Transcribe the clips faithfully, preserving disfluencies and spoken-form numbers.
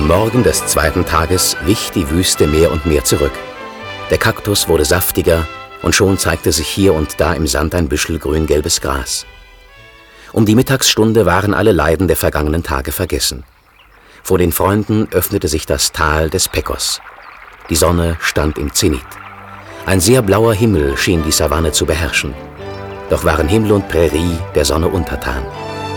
Am Morgen des zweiten Tages wich die Wüste mehr und mehr zurück. Der Kaktus wurde saftiger und schon zeigte sich hier und da im Sand ein Büschel grün-gelbes Gras. Um die Mittagsstunde waren alle Leiden der vergangenen Tage vergessen. Vor den Freunden öffnete sich das Tal des Pecos. Die Sonne stand im Zenit. Ein sehr blauer Himmel schien die Savanne zu beherrschen. Doch waren Himmel und Prärie der Sonne untertan.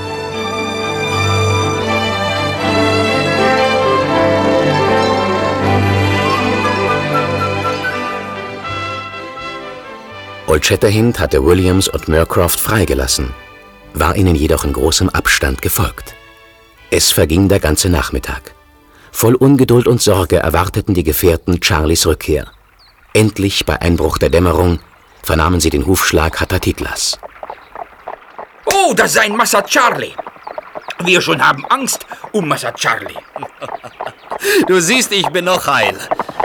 Old Shatterhand hatte Williams und Meercroft freigelassen, war ihnen jedoch in großem Abstand gefolgt. Es verging der ganze Nachmittag. Voll Ungeduld und Sorge erwarteten die Gefährten Charlies Rückkehr. Endlich, bei Einbruch der Dämmerung, vernahmen sie den Hufschlag Hatatitlas. Oh, das ist ein Massa Charlie. Wir schon haben Angst um Massa Charlie. Du siehst, ich bin noch heil.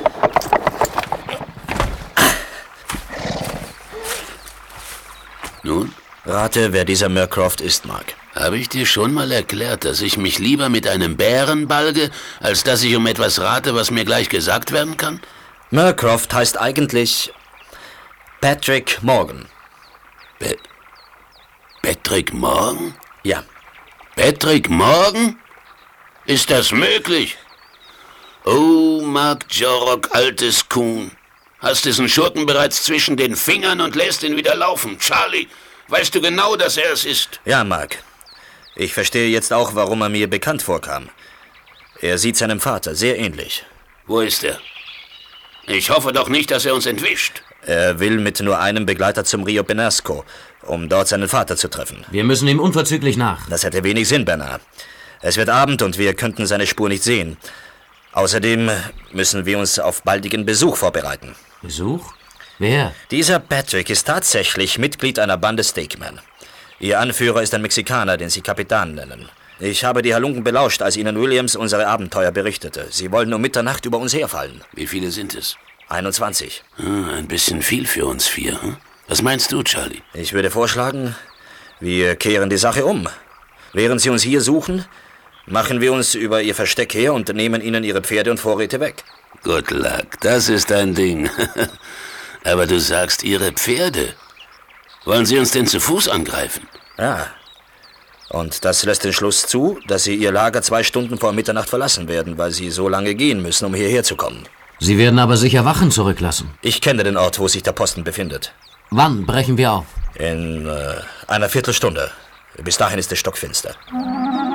Nun? Rate, wer dieser Meercroft ist, Mark. Habe ich dir schon mal erklärt, dass ich mich lieber mit einem Bären balge, als dass ich um etwas rate, was mir gleich gesagt werden kann? Meercroft heißt eigentlich Patrick Morgan. Be- Patrick Morgan? Ja. Patrick Morgan? Ist das möglich? Oh, Mark Jorok, altes Kuhn. Hast diesen Schurken bereits zwischen den Fingern und lässt ihn wieder laufen. Charlie, weißt du genau, dass er es ist? Ja, Mark. Ich verstehe jetzt auch, warum er mir bekannt vorkam. Er sieht seinem Vater sehr ähnlich. Wo ist er? Ich hoffe doch nicht, dass er uns entwischt. Er will mit nur einem Begleiter zum Rio Penasco, um dort seinen Vater zu treffen. Wir müssen ihm unverzüglich nach. Das hätte wenig Sinn, Bernard. Es wird Abend und wir könnten seine Spur nicht sehen. Außerdem müssen wir uns auf baldigen Besuch vorbereiten. Besuch? Wer? Dieser Patrick ist tatsächlich Mitglied einer Bande Steakmen. Ihr Anführer ist ein Mexikaner, den sie Kapitan nennen. Ich habe die Halunken belauscht, als ihnen Williams unsere Abenteuer berichtete. Sie wollten um Mitternacht über uns herfallen. Wie viele sind es? einundzwanzig. Hm, ein bisschen viel für uns vier. Hm? Was meinst du, Charlie? Ich würde vorschlagen, wir kehren die Sache um. Während sie uns hier suchen, machen wir uns über ihr Versteck her und nehmen ihnen ihre Pferde und Vorräte weg. Good luck, das ist ein Ding. Aber du sagst, ihre Pferde. Wollen sie uns denn zu Fuß angreifen? Ja. Und das lässt den Schluss zu, dass sie ihr Lager zwei Stunden vor Mitternacht verlassen werden, weil sie so lange gehen müssen, um hierher zu kommen. Sie werden aber sicher Wachen zurücklassen. Ich kenne den Ort, wo sich der Posten befindet. Wann brechen wir auf? In äh, einer Viertelstunde. Bis dahin ist es stockfinster.